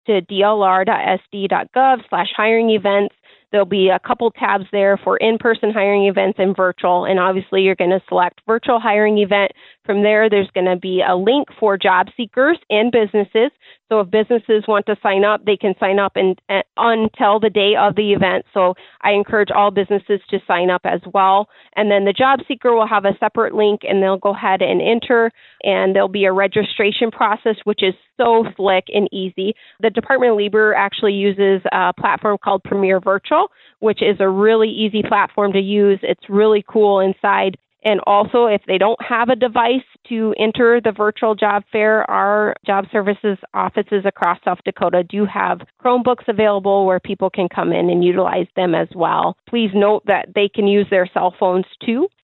to dlr.sd.gov/hiring events. There'll be a couple tabs there for in-person hiring events and virtual, and obviously you're going to select virtual hiring event. From there, there's going to be a link for job seekers and businesses. So if businesses want to sign up, they can sign up until the day of the event. So I encourage all businesses to sign up as well. And then the job seeker will have a separate link, and they'll go ahead and enter, and there'll be a registration process, which is so slick and easy. The Department of Labor actually uses a platform called Premier Virtual, which is a really easy platform to use. It's really cool inside. And also, if they don't have a device to enter the virtual job fair, our job services offices across South Dakota do have Chromebooks available where people can come in and utilize them as well. Please note that they can use their cell phones too.